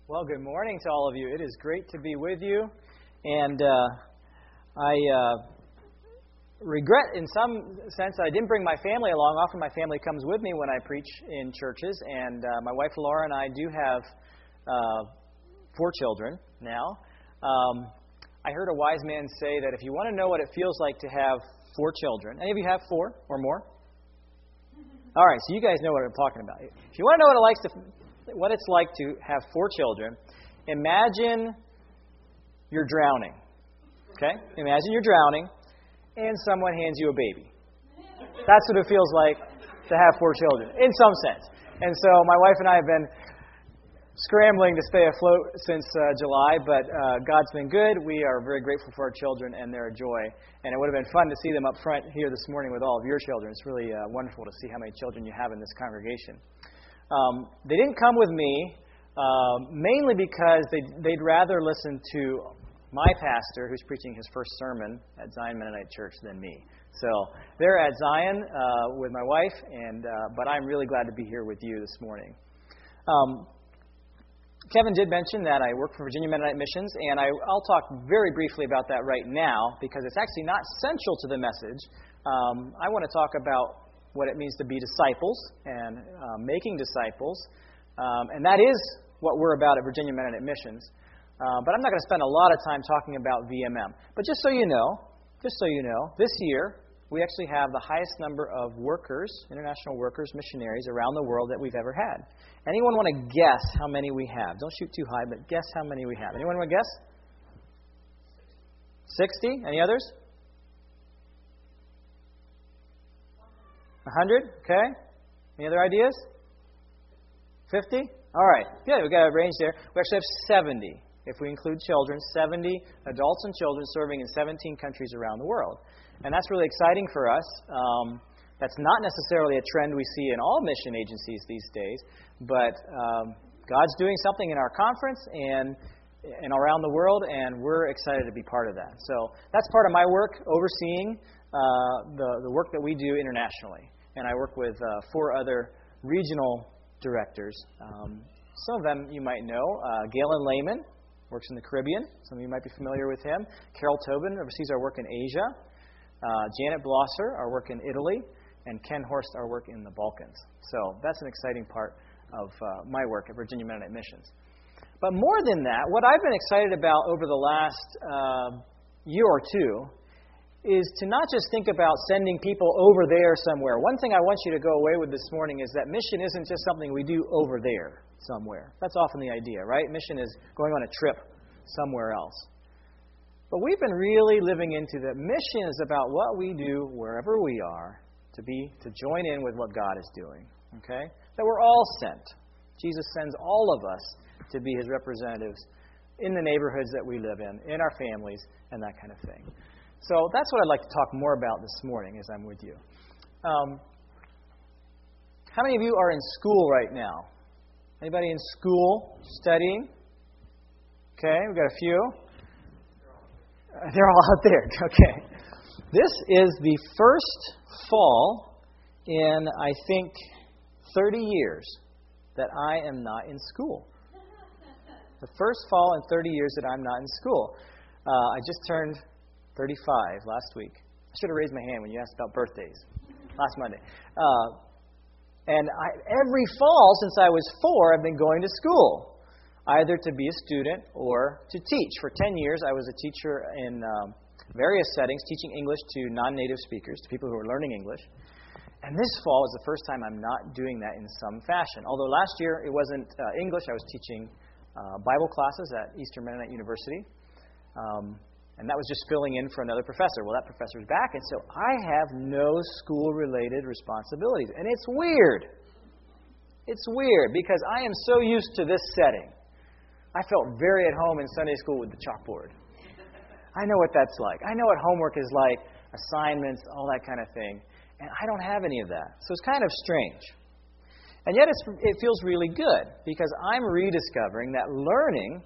Well, good morning to all of you. It is great to be with you. And I regret in some sense that I didn't bring my family along. Often my family comes with me when I preach in churches. And my wife Laura and I do have 4 children now. I heard a wise man say that if you want to know what it feels like to have 4 children, any of you have 4 or more? All right, so you guys know what I'm talking about. If you want to know what it's like to have 4 children, imagine you're drowning. Okay? Imagine you're drowning and someone hands you a baby. That's what it feels like to have 4 children, in some sense. And so my wife and I have been scrambling to stay afloat since July, but God's been good. We are very grateful for our children, and they're a joy. And it would have been fun to see them up front here this morning with all of your children. It's really wonderful to see how many children you have in this congregation. They didn't come with me, mainly because they'd rather listen to my pastor, who's preaching his first sermon at Zion Mennonite Church, than me. So they're at Zion with my wife, but I'm really glad to be here with you this morning. Kevin did mention that I work for Virginia Mennonite Missions, and I'll talk very briefly about that right now because it's actually not central to the message. I want to talk about what it means to be disciples and making disciples, and that is what we're about at Virginia Mennonite Missions. But I'm not going to spend a lot of time talking about VMM. But just so you know, this year we actually have the highest number of workers, international workers, missionaries around the world that we've ever had. Anyone want to guess how many we have? Don't shoot too high, but guess how many we have. Anyone want to guess? 60? Any others? 100? Okay. Any other ideas? 50? All right. Good. We've got a range there. We actually have 70, if we include children, 70 adults and children serving in 17 countries around the world. And that's really exciting for us. That's not necessarily a trend we see in all mission agencies these days, but God's doing something in our conference and around the world, and we're excited to be part of that. So that's part of my work, overseeing the work that we do internationally. And I work with 4 other regional directors. Some of them you might know. Galen Lehman works in the Caribbean. Some of you might be familiar with him. Carol Tobin oversees our work in Asia. Janet Blosser, our work in Italy. And Ken Horst, our work in the Balkans. So that's an exciting part of my work at Virginia Mennonite Missions. But more than that, what I've been excited about over the last year or two is to not just think about sending people over there somewhere. One thing I want you to go away with this morning is that mission isn't just something we do over there somewhere. That's often the idea, right? Mission is going on a trip somewhere else. But we've been really living into that mission is about what we do wherever we are to join in with what God is doing. Okay? That we're all sent. Jesus sends all of us to be His representatives in the neighborhoods that we live in our families, and that kind of thing. So that's what I'd like to talk more about this morning as I'm with you. How many of you are in school right now? Anybody in school studying? Okay, we've got a few. They're all out there. Okay. This is the first fall in, I think, 30 years that I am not in school. The first fall in 30 years that I'm not in school. I just turned 35 last week. I should have raised my hand when you asked about birthdays last Monday. And every fall since I was 4, I've been going to school, either to be a student or to teach. For 10 years, I was a teacher in various settings, teaching English to non-native speakers, to people who are learning English. And this fall is the first time I'm not doing that in some fashion. Although last year it wasn't English, I was teaching Bible classes at Eastern Mennonite University. And that was just filling in for another professor. Well, that professor's back, and so I have no school-related responsibilities. And it's weird. It's weird because I am so used to this setting. I felt very at home in Sunday school with the chalkboard. I know what that's like. I know what homework is like, assignments, all that kind of thing. And I don't have any of that. So it's kind of strange. And yet it feels really good because I'm rediscovering that learning,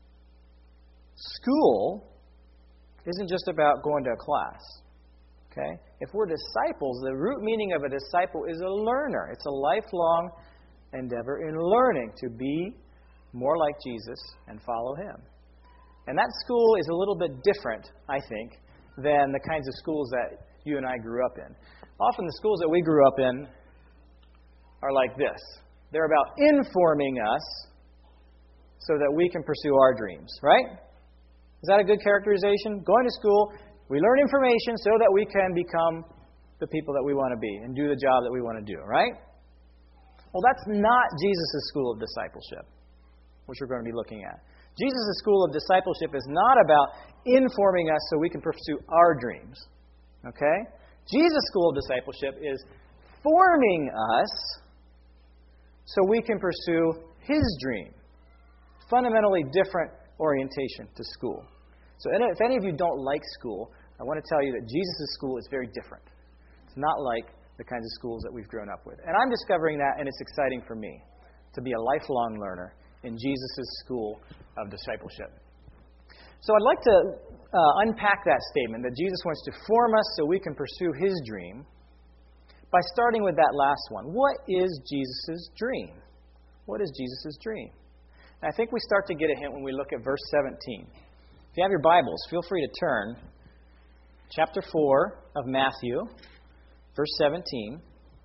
school, isn't just about going to a class. Okay? If we're disciples, the root meaning of a disciple is a learner. It's a lifelong endeavor in learning to be more like Jesus, and follow Him. And that school is a little bit different, I think, than the kinds of schools that you and I grew up in. Often the schools that we grew up in are like this. They're about informing us so that we can pursue our dreams, right? Is that a good characterization? Going to school, we learn information so that we can become the people that we want to be and do the job that we want to do, right? Well, that's not Jesus' school of discipleship, which we're going to be looking at. Jesus' school of discipleship is not about informing us so we can pursue our dreams. Okay? Jesus' school of discipleship is forming us so we can pursue His dream. Fundamentally different orientation to school. So if any of you don't like school, I want to tell you that Jesus' school is very different. It's not like the kinds of schools that we've grown up with. And I'm discovering that, and it's exciting for me to be a lifelong learner in Jesus' school of discipleship. So I'd like to unpack that statement that Jesus wants to form us so we can pursue His dream by starting with that last one. What is Jesus' dream? What is Jesus' dream? And I think we start to get a hint when we look at verse 17. If you have your Bibles, feel free to turn. Chapter 4 of Matthew, verse 17.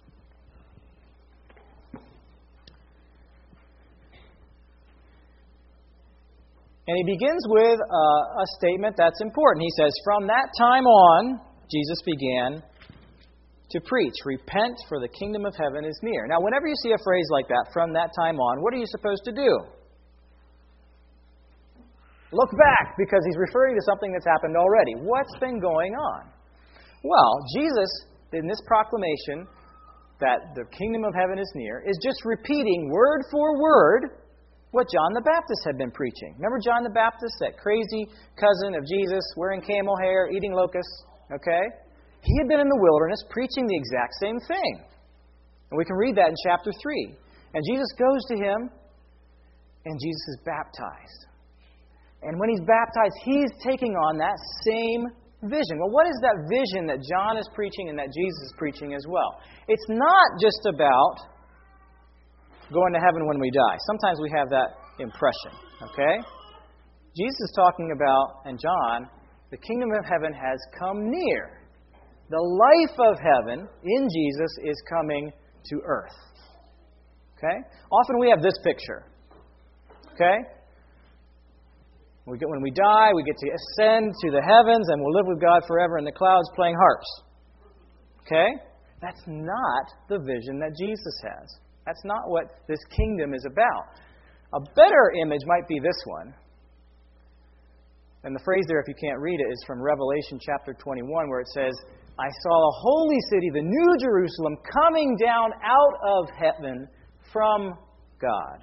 And he begins with a statement that's important. He says, "From that time on, Jesus began to preach, 'Repent, for the kingdom of heaven is near.'" Now, whenever you see a phrase like that, "from that time on," what are you supposed to do? Look back, because he's referring to something that's happened already. What's been going on? Well, Jesus, in this proclamation that the kingdom of heaven is near, is just repeating word for word what John the Baptist had been preaching. Remember John the Baptist, that crazy cousin of Jesus, wearing camel hair, eating locusts? Okay? He had been in the wilderness preaching the exact same thing. And we can read that in chapter 3. And Jesus goes to him, and Jesus is baptized. And when he's baptized, he's taking on that same vision. Well, what is that vision that John is preaching and that Jesus is preaching as well? It's not just about going to heaven when we die. Sometimes we have that impression, okay? Jesus is talking about, and John, the kingdom of heaven has come near. The life of heaven in Jesus is coming to earth. Okay? Often we have this picture. Okay? When we die, we get to ascend to the heavens and we'll live with God forever in the clouds playing harps. Okay? That's not the vision that Jesus has. That's not what this kingdom is about. A better image might be this one. And the phrase there, if you can't read it, is from Revelation chapter 21, where it says, "I saw a holy city, the new Jerusalem, coming down out of heaven from God."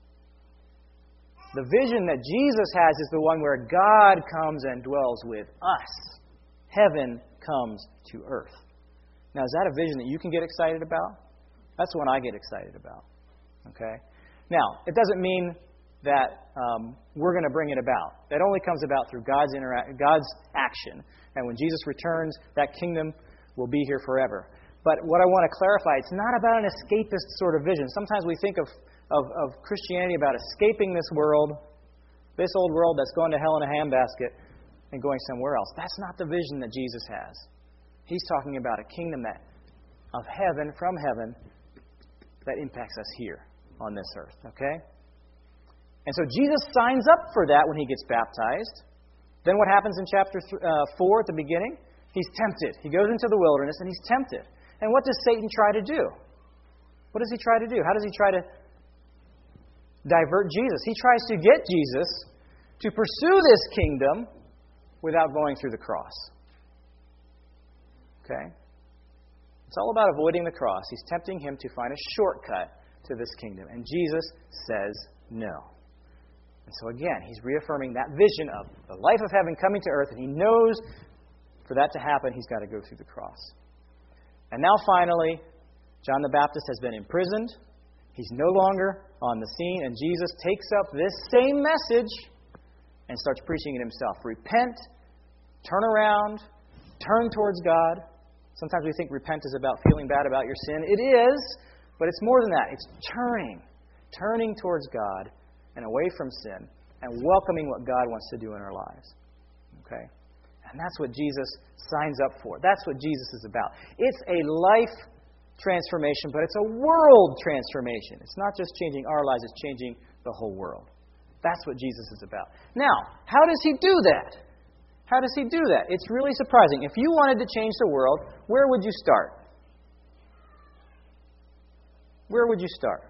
The vision that Jesus has is the one where God comes and dwells with us. Heaven comes to earth. Now, is that a vision that you can get excited about? That's one I get excited about. Okay? Now, it doesn't mean that we're going to bring it about. That only comes about through God's action. And when Jesus returns, that kingdom will be here forever. But what I want to clarify, it's not about an escapist sort of vision. Sometimes we think of Christianity about escaping this world, this old world that's going to hell in a handbasket, and going somewhere else. That's not the vision that Jesus has. He's talking about a kingdom of heaven, from heaven, that impacts us here on this earth. Okay? And so Jesus signs up for that when he gets baptized. Then what happens in chapter 4 at the beginning? He's tempted. He goes into the wilderness and he's tempted. And what does Satan try to do? What does he try to do? How does he try to divert Jesus? He tries to get Jesus to pursue this kingdom without going through the cross. Okay? It's all about avoiding the cross. He's tempting him to find a shortcut to this kingdom. And Jesus says no. And so again, he's reaffirming that vision of the life of heaven coming to earth, and he knows for that to happen, he's got to go through the cross. And now finally, John the Baptist has been imprisoned. He's no longer on the scene, and Jesus takes up this same message and starts preaching it himself. Repent, turn around, turn towards God. Sometimes we think repent is about feeling bad about your sin. It is, but it's more than that. It's turning towards God and away from sin and welcoming what God wants to do in our lives. Okay? And that's what Jesus signs up for. That's what Jesus is about. It's a life transformation, but it's a world transformation. It's not just changing our lives, it's changing the whole world. That's what Jesus is about. Now, how does He do that? How does He do that? It's really surprising. If you wanted to change the world, where would you start? Where would you start?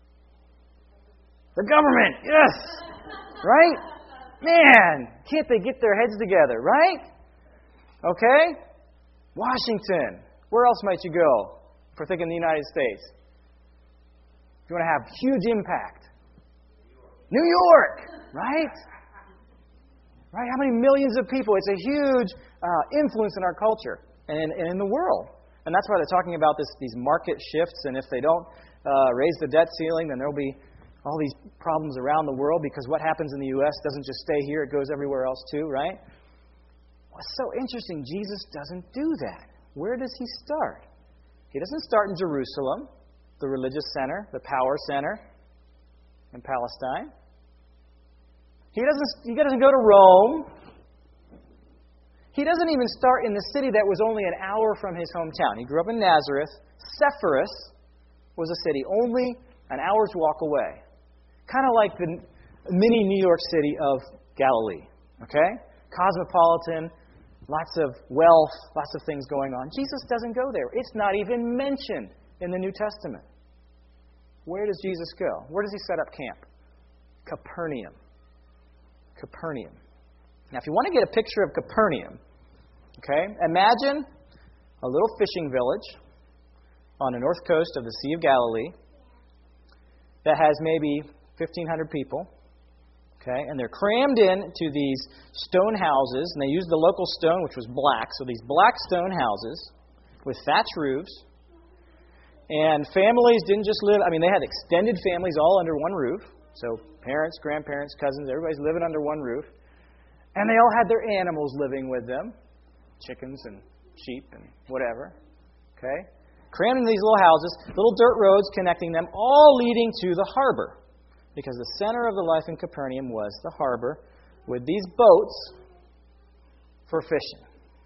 The government, yes! Right? Man, can't they get their heads together, right? Okay? Washington. Where else might you go if we're thinking the United States? If you want to have huge impact. New York, right? Right? How many millions of people? It's a huge influence in our culture and in the world. And that's why they're talking about these market shifts, and if they don't raise the debt ceiling, then there'll be all these problems around the world, because what happens in the U.S. doesn't just stay here, it goes everywhere else too, right? What's so interesting, Jesus doesn't do that. Where does He start? He doesn't start in Jerusalem, the religious center, the power center in Palestine. He doesn't go to Rome. He doesn't even start in the city that was only an hour from his hometown. He grew up in Nazareth. Sepphoris was a city only an hour's walk away. Kind of like the mini New York City of Galilee. Okay? Cosmopolitan, lots of wealth, lots of things going on. Jesus doesn't go there. It's not even mentioned in the New Testament. Where does Jesus go? Where does He set up camp? Capernaum. Capernaum. Now, if you want to get a picture of Capernaum, okay, imagine a little fishing village on the north coast of the Sea of Galilee that has maybe 1,500 people, okay, and they're crammed into these stone houses, and they use the local stone, which was black, so these black stone houses with thatched roofs, and families didn't just live, they had extended families all under one roof, so parents, grandparents, cousins, everybody's living under one roof. And they all had their animals living with them, chickens and sheep and whatever. Okay? Crammed into these little houses, little dirt roads connecting them, all leading to the harbor. Because the center of the life in Capernaum was the harbor with these boats for fishing.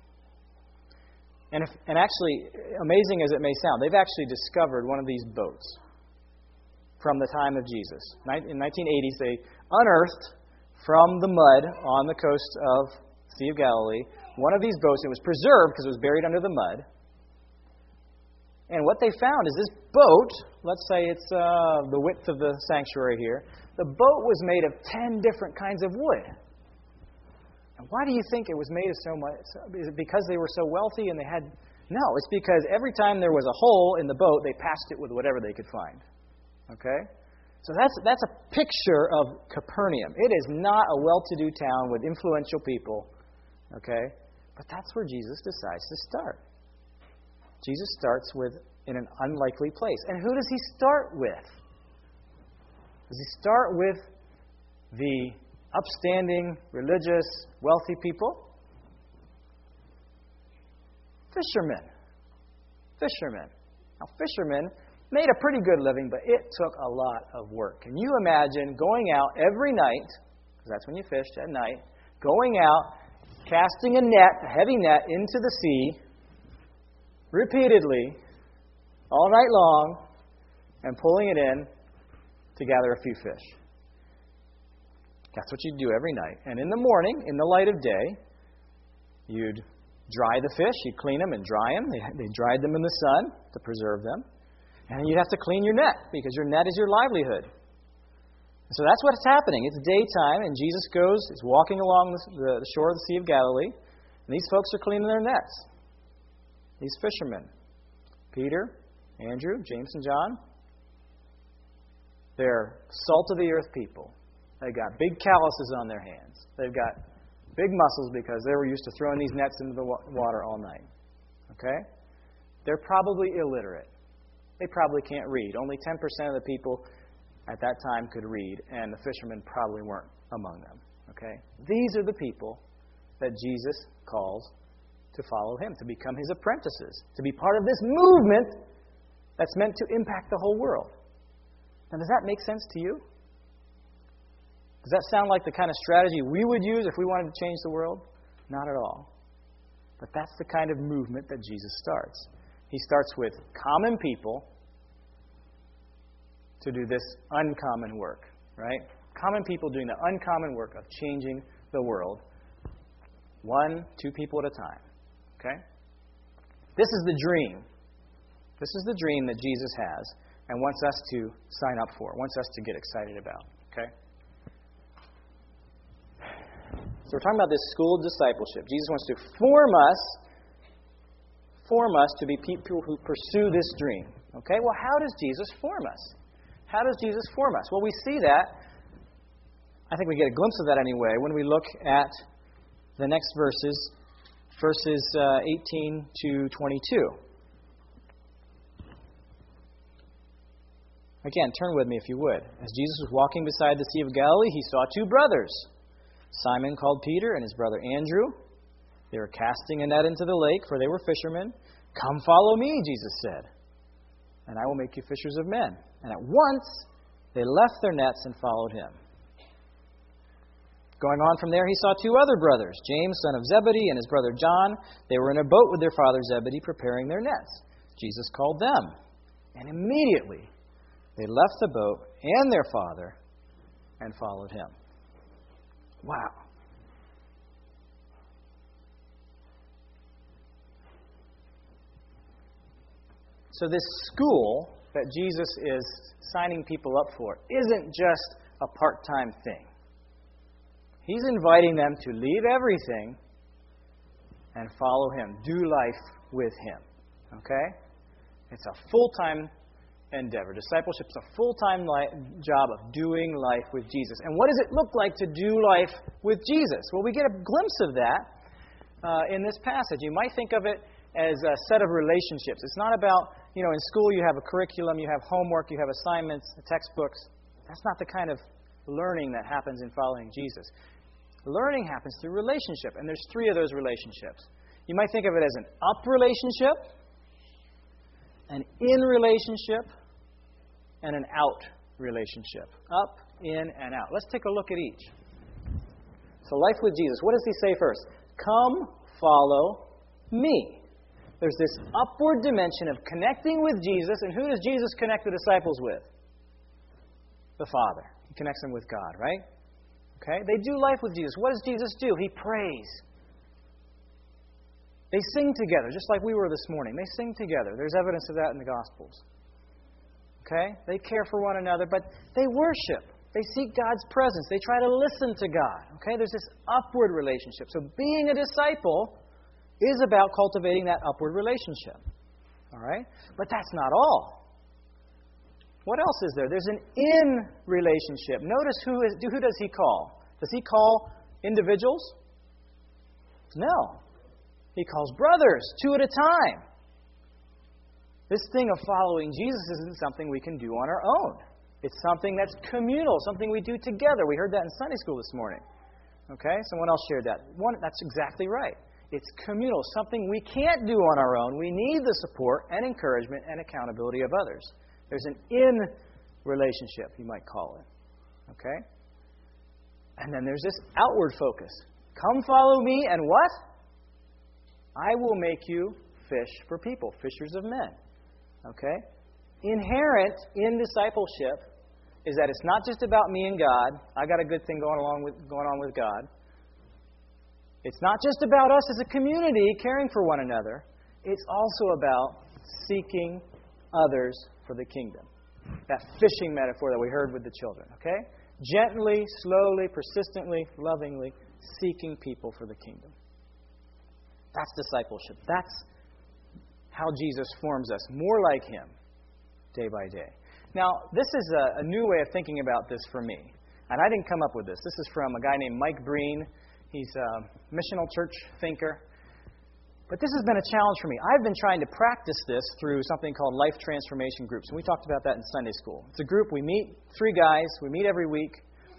And actually, amazing as it may sound, they've actually discovered one of these boats from the time of Jesus. In 1980s, they unearthed from the mud on the coast of the Sea of Galilee one of these boats. It was preserved because it was buried under the mud. And what they found is this boat, let's say it's the width of the sanctuary here, the boat was made of 10 different kinds of wood. And why do you think it was made of so much? Is it because they were so wealthy and they had... No, it's because every time there was a hole in the boat, they patched it with whatever they could find. Okay? So that's a picture of Capernaum. It is not a well-to-do town with influential people. Okay? But that's where Jesus decides to start. Jesus starts in an unlikely place. And who does He start with? Does He start with the upstanding, religious, wealthy people? Fishermen. Fishermen. Now, fishermen made a pretty good living, but it took a lot of work. Can you imagine going out every night, because that's when you fished at night, going out, casting a heavy net into the sea, repeatedly, all night long, and pulling it in to gather a few fish? That's what you'd do every night. And in the morning, in the light of day, you'd dry the fish, you'd clean them and dry them. They dried them in the sun to preserve them. And you'd have to clean your net, because your net is your livelihood. So that's what's happening. It's daytime, and Jesus is walking along the shore of the Sea of Galilee, and these folks are cleaning their nets. These fishermen, Peter, Andrew, James, and John, they're salt-of-the-earth people. They've got big calluses on their hands. They've got big muscles because they were used to throwing these nets into the water all night. Okay? They're probably illiterate. They probably can't read. Only 10% of the people at that time could read, and the fishermen probably weren't among them. Okay? These are the people that Jesus calls to follow Him, to become His apprentices, to be part of this movement that's meant to impact the whole world. Now, does that make sense to you? Does that sound like the kind of strategy we would use if we wanted to change the world? Not at all. But that's the kind of movement that Jesus starts. He starts with common people to do this uncommon work, right? Common people doing the uncommon work of changing the world, 1, 2 people at a time. Okay? This is the dream. This is the dream that Jesus has and wants us to sign up for, wants us to get excited about. Okay? So we're talking about this school of discipleship. Jesus wants to form us to be people who pursue this dream. Okay? Well, how does Jesus form us? How does Jesus form us? Well, we see that. I think we get a glimpse of that anyway when we look at the next verses 18 to 22. Again, turn with me if you would. As Jesus was walking beside the Sea of Galilee, he saw 2 brothers, Simon called Peter and his brother Andrew. They were casting a net into the lake, for they were fishermen. "Come follow me," Jesus said, "and I will make you fishers of men." And at once they left their nets and followed him. Going on from there, he saw 2 other brothers, James, son of Zebedee, and his brother John. They were in a boat with their father Zebedee, preparing their nets. Jesus called them, and immediately they left the boat and their father and followed him. Wow. So this school that Jesus is signing people up for isn't just a part-time thing. He's inviting them to leave everything and follow him, do life with him. Okay? It's a full-time endeavor. Discipleship is a full-time job of doing life with Jesus. And what does it look like to do life with Jesus? Well, we get a glimpse of that in this passage. You might think of it as a set of relationships. It's not about, in school you have a curriculum, you have homework, you have assignments, textbooks. That's not the kind of learning that happens in following Jesus. Learning happens through relationship, and there's 3 of those relationships. You might think of it as an up relationship, an in relationship, and an out relationship. Up, in, and out. Let's take a look at each. So life with Jesus. What does he say first? Come, follow me. There's this upward dimension of connecting with Jesus, and who does Jesus connect the disciples with? The Father. He connects them with God, right? Okay? They do life with Jesus. What does Jesus do? He prays. They sing together, just like we were this morning. They sing together. There's evidence of that in the Gospels. Okay? They care for one another, but they worship. They seek God's presence. They try to listen to God. Okay? There's this upward relationship. So being a disciple is about cultivating that upward relationship. All right? But that's not all. What else is there? There's an in relationship. Notice who does he call? Does he call individuals? No. He calls brothers, 2 at a time. This thing of following Jesus isn't something we can do on our own. It's something that's communal, something we do together. We heard that in Sunday school this morning. Okay? Someone else shared that. That's exactly right. It's communal, something we can't do on our own. We need the support and encouragement and accountability of others. There's an in relationship, you might call it. Okay? And then there's this outward focus. Come follow me, and what? I will make you fish for people, fishers of men. Okay? Inherent in discipleship is that it's not just about me and God. I got a good thing going on with God. It's not just about us as a community caring for one another. It's also about seeking others for the kingdom. That fishing metaphor that we heard with the children. Okay? Gently, slowly, persistently, lovingly seeking people for the kingdom. That's discipleship. That's how Jesus forms us more like him day by day. Now, this is a new way of thinking about this for me. And I didn't come up with this. This is from a guy named Mike Breen. He's a missional church thinker. But this has been a challenge for me. I've been trying to practice this through something called Life Transformation Groups. And we talked about that in Sunday school. It's a group. We meet 3 guys. We meet every week.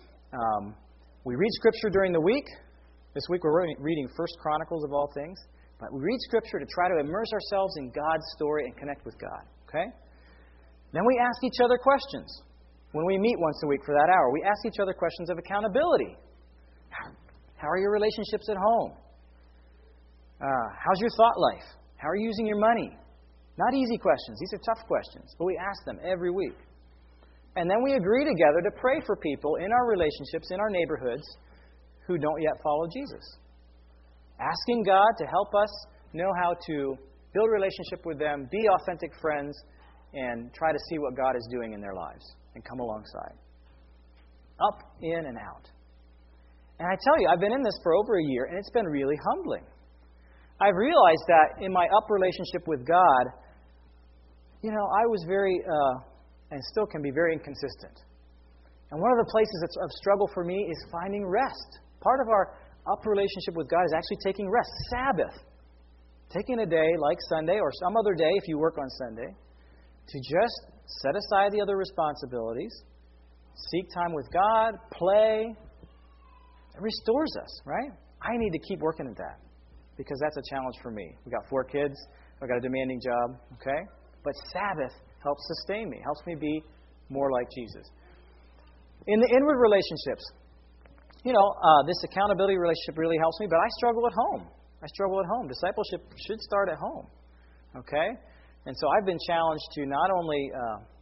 We read Scripture during the week. This week we're reading 1 Chronicles of all things. But we read Scripture to try to immerse ourselves in God's story and connect with God. Okay? Then we ask each other questions. When we meet once a week for that hour, we ask each other questions of accountability. How are your relationships at home? How's your thought life? How are you using your money? Not easy questions. These are tough questions, but we ask them every week. And then we agree together to pray for people in our relationships, in our neighborhoods, who don't yet follow Jesus. Asking God to help us know how to build a relationship with them, be authentic friends, and try to see what God is doing in their lives and come alongside. Up, in, and out. And I tell you, I've been in this for over a year, and it's been really humbling. I've realized that in my up relationship with God, I was very, and still can be very inconsistent. And one of the places of struggle for me is finding rest. Part of our up relationship with God is actually taking rest. Sabbath. Taking a day like Sunday or some other day if you work on Sunday to just set aside the other responsibilities, seek time with God, play. It restores us, right? I need to keep working at that because that's a challenge for me. We've got 4 kids. I've got a demanding job, okay? But Sabbath helps sustain me, helps me be more like Jesus. In the inward relationships, this accountability relationship really helps me, but I struggle at home. Discipleship should start at home, okay? And so I've been challenged to not only,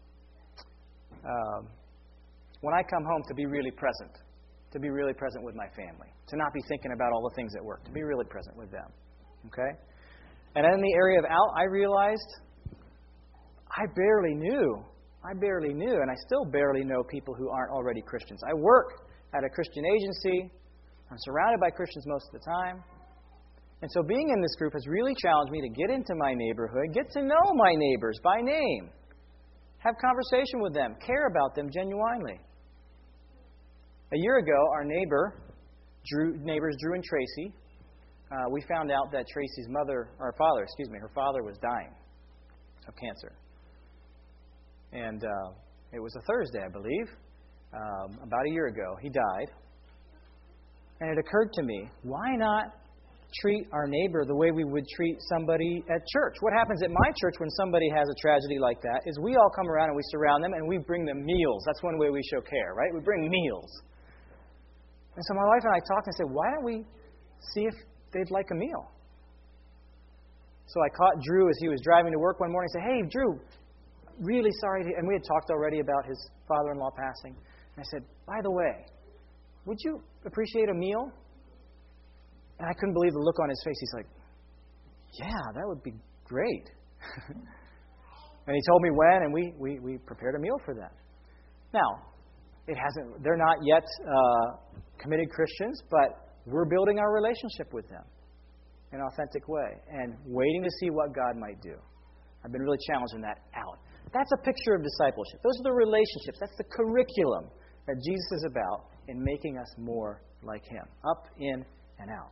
when I come home, to be really present with my family, to not be thinking about all the things at work, to be really present with them, okay? And in the area of out, I realized I barely knew, and I still barely know people who aren't already Christians. I work at a Christian agency. I'm surrounded by Christians most of the time. And so being in this group has really challenged me to get into my neighborhood, get to know my neighbors by name, have conversation with them, care about them genuinely. A year ago, our neighbors Drew and Tracy, we found out that Tracy's her father was dying of cancer. And it was a Thursday, I believe, about a year ago. He died. And it occurred to me, why not treat our neighbor the way we would treat somebody at church? What happens at my church when somebody has a tragedy like that is we all come around and we surround them and we bring them meals. That's one way we show care, right? We bring meals. And so my wife and I talked and said, why don't we see if they'd like a meal? So I caught Drew as he was driving to work one morning and said, hey, Drew, really sorry. And we had talked already about his father-in-law passing. And I said, by the way, would you appreciate a meal? And I couldn't believe the look on his face. He's like, yeah, that would be great. And he told me when, and we prepared a meal for them. Now, they're not yet committed Christians, but we're building our relationship with them in an authentic way and waiting to see what God might do. I've been really challenged in that out. That's a picture of discipleship. Those are the relationships. That's the curriculum that Jesus is about in making us more like Him. Up, in, and out.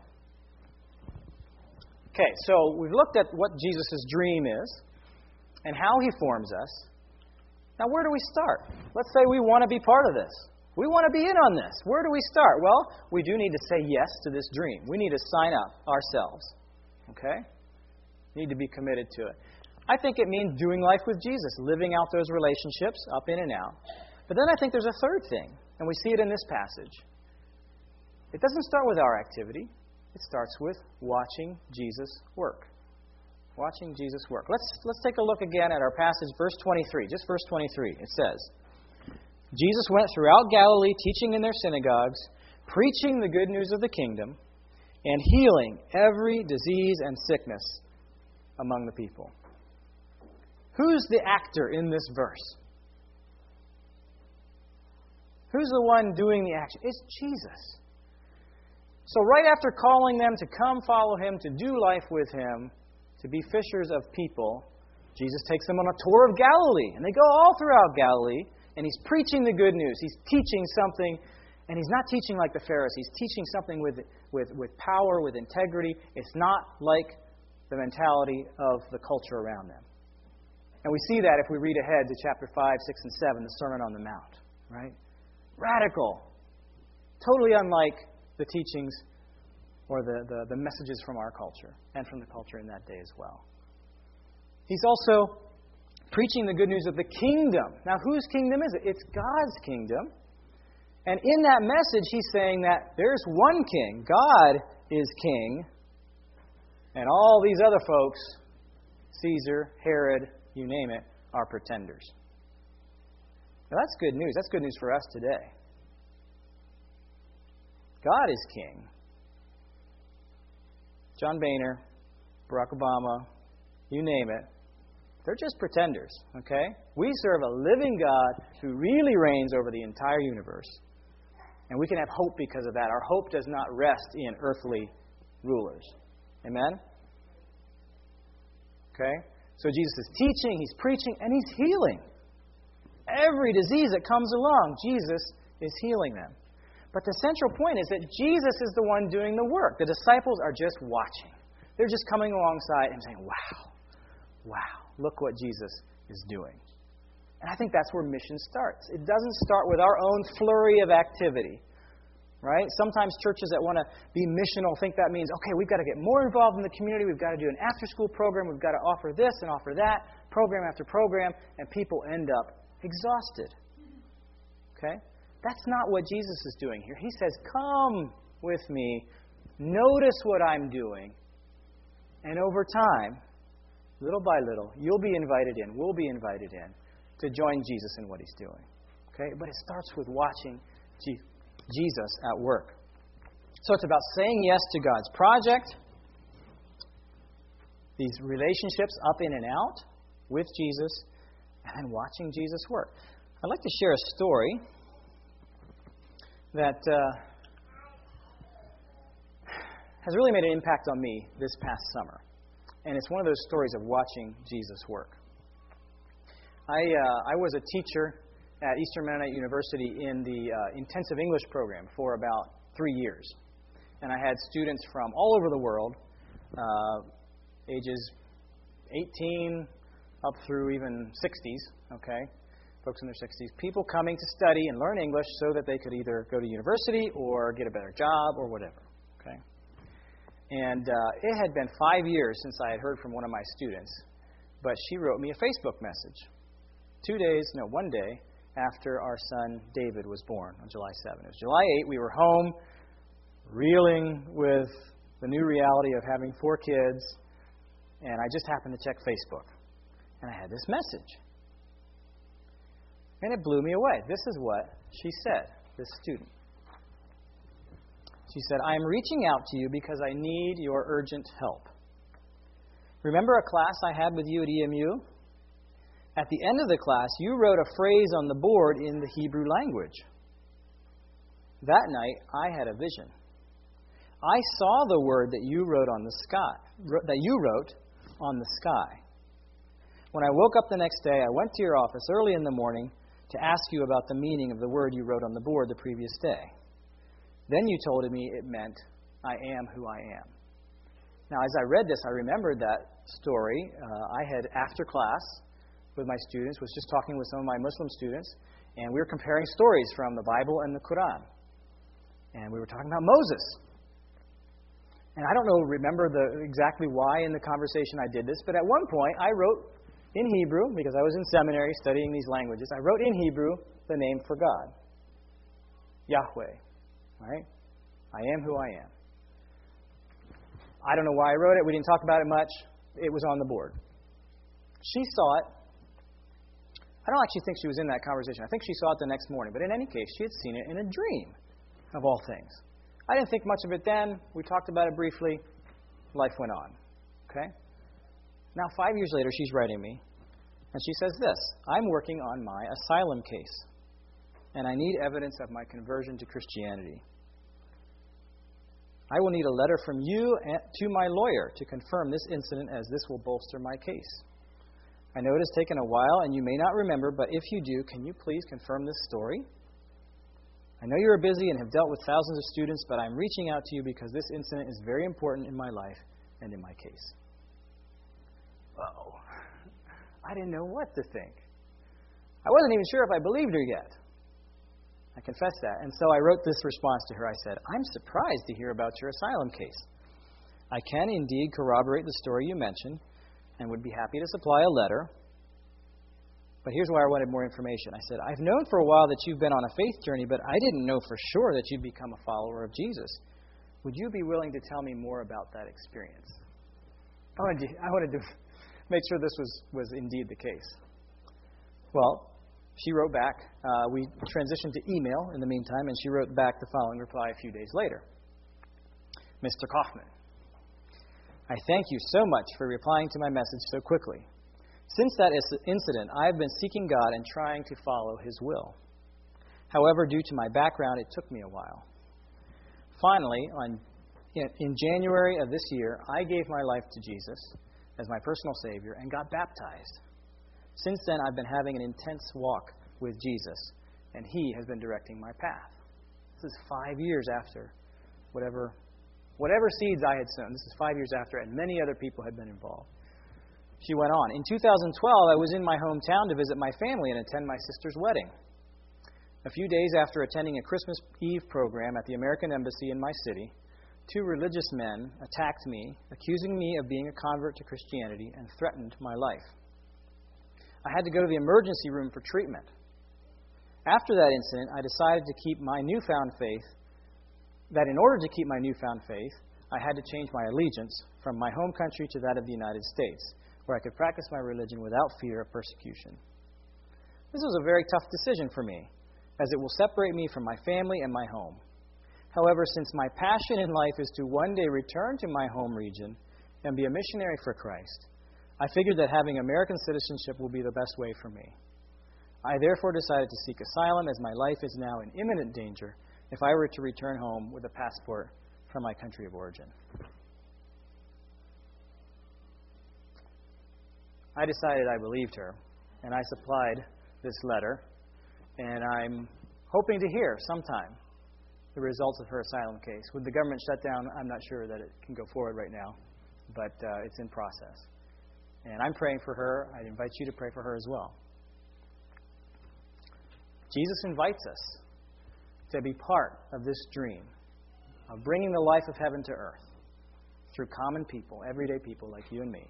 Okay, so we've looked at what Jesus' dream is and how He forms us. Now, where do we start? Let's say we want to be part of this. We want to be in on this. Where do we start? Well, we do need to say yes to this dream. We need to sign up ourselves. Okay? We need to be committed to it. I think it means doing life with Jesus, living out those relationships, up, in, and out. But then I think there's a third thing, and we see it in this passage. It doesn't start with our activity. It starts with watching Jesus work. Watching Jesus work. Let's take a look again at our passage, verse 23. Just verse 23. It says, Jesus went throughout Galilee, teaching in their synagogues, preaching the good news of the kingdom, and healing every disease and sickness among the people. Who's the actor in this verse? Who's the one doing the action? It's Jesus. So right after calling them to come follow Him, to do life with Him, to be fishers of people, Jesus takes them on a tour of Galilee. And they go all throughout Galilee, and He's preaching the good news. He's teaching something, and He's not teaching like the Pharisees. He's teaching something with power, with integrity. It's not like the mentality of the culture around them. And we see that if we read ahead to chapter 5, 6, and 7, the Sermon on the Mount. Right? Radical. Totally unlike the teachings or the messages from our culture and from the culture in that day as well. He's also preaching the good news of the kingdom. Now, whose kingdom is it? It's God's kingdom. And in that message, he's saying that there's one king. God is king. And all these other folks, Caesar, Herod, you name it, are pretenders. Now, that's good news. That's good news for us today. God is king. John Boehner, Barack Obama, you name it, they're just pretenders, okay? We serve a living God who really reigns over the entire universe. And we can have hope because of that. Our hope does not rest in earthly rulers. Amen? Okay? So Jesus is teaching, He's preaching, and He's healing. Every disease that comes along, Jesus is healing them. But the central point is that Jesus is the one doing the work. The disciples are just watching. They're just coming alongside and saying, wow, look what Jesus is doing. And I think that's where mission starts. It doesn't start with our own flurry of activity. Right? Sometimes churches that want to be missional think that means, okay, we've got to get more involved in the community. We've got to do an after-school program. We've got to offer this and offer that, program after program, and people end up exhausted. Okay? That's not what Jesus is doing here. He says, come with me. Notice what I'm doing. And over time, little by little, you'll be invited in, we'll be invited in to join Jesus in what He's doing. Okay? But it starts with watching Jesus at work. So it's about saying yes to God's project, these relationships up in and out with Jesus, and then watching Jesus work. I'd like to share a story that has really made an impact on me this past summer. And it's one of those stories of watching Jesus work. I was a teacher at Eastern Mennonite University in the intensive English program for about 3 years. And I had students from all over the world, ages 18 up through even 60s, okay? Folks in their 60s. People coming to study and learn English so that they could either go to university or get a better job or whatever, okay? And it had been 5 years since I had heard from one of my students, but she wrote me a Facebook message. 1 day after our son David was born on July 7th. It was July 8th. We were home, reeling with the new reality of having 4 kids, and I just happened to check Facebook. And I had this message. And it blew me away. This is what she said, this student. She said, I am reaching out to you because I need your urgent help. Remember a class I had with you at EMU? At the end of the class, you wrote a phrase on the board in the Hebrew language. That night, I had a vision. I saw the word that you wrote on the sky. When I woke up the next day, I went to your office early in the morning to ask you about the meaning of the word you wrote on the board the previous day. Then you told me it meant, I am who I am. Now, as I read this, I remembered that story. I had, after class, with my students, was just talking with some of my Muslim students, and we were comparing stories from the Bible and the Quran. And we were talking about Moses. And I don't remember exactly why in the conversation I did this, but at one point I wrote in Hebrew, because I was in seminary studying these languages, I wrote in Hebrew the name for God. Yahweh. Right? I am who I am. I don't know why I wrote it. We didn't talk about it much. It was on the board. She saw it. I don't actually think she was in that conversation. I think she saw it the next morning. But in any case, she had seen it in a dream, of all things. I didn't think much of it then. We talked about it briefly. Life went on. Okay? Now, 5 years later, she's writing me. And she says this, I'm working on my asylum case. And I need evidence of my conversion to Christianity. I will need a letter from you to my lawyer to confirm this incident, as this will bolster my case. I know it has taken a while, and you may not remember, but if you do, can you please confirm this story? I know you are busy and have dealt with thousands of students, but I'm reaching out to you because this incident is very important in my life and in my case. Uh-oh. I didn't know what to think. I wasn't even sure if I believed her yet. I confess that. And so I wrote this response to her. I said, I'm surprised to hear about your asylum case. I can indeed corroborate the story you mentioned and would be happy to supply a letter. But here's why I wanted more information. I said, I've known for a while that you've been on a faith journey, but I didn't know for sure that you'd become a follower of Jesus. Would you be willing to tell me more about that experience? I wanted to make sure this was indeed the case. Well, she wrote back. We transitioned to email in the meantime, and she wrote back the following reply a few days later. Mr. Kaufman, I thank you so much for replying to my message so quickly. Since that incident, I have been seeking God and trying to follow His will. However, due to my background, it took me a while. Finally, in January of this year, I gave my life to Jesus as my personal Savior and got baptized. Since then, I've been having an intense walk with Jesus, and He has been directing my path. This is 5 years after whatever seeds I had sown. This is 5 years after, and many other people had been involved. She went on. In 2012, I was in my hometown to visit my family and attend my sister's wedding. A few days after attending a Christmas Eve program at the American Embassy in my city, 2 religious men attacked me, accusing me of being a convert to Christianity, and threatened my life. I had to go to the emergency room for treatment. After that incident, I decided to keep my newfound faith, that in order to keep my newfound faith, I had to change my allegiance from my home country to that of the United States, where I could practice my religion without fear of persecution. This was a very tough decision for me, as it will separate me from my family and my home. However, since my passion in life is to one day return to my home region and be a missionary for Christ, I figured that having American citizenship will be the best way for me. I therefore decided to seek asylum, as my life is now in imminent danger if I were to return home with a passport from my country of origin. I decided I believed her, and I supplied this letter, and I'm hoping to hear sometime the results of her asylum case. With the government shutdown, I'm not sure that it can go forward right now, but it's in process. And I'm praying for her. I invite you to pray for her as well. Jesus invites us to be part of this dream of bringing the life of heaven to earth through common people, everyday people like you and me.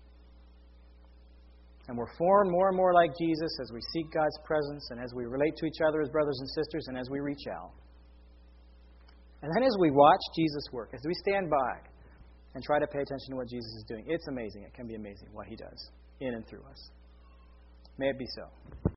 And we're formed more and more like Jesus as we seek God's presence and as we relate to each other as brothers and sisters and as we reach out. And then as we watch Jesus work, as we stand by and try to pay attention to what Jesus is doing, it's amazing. It can be amazing what He does in and through us. May it be so.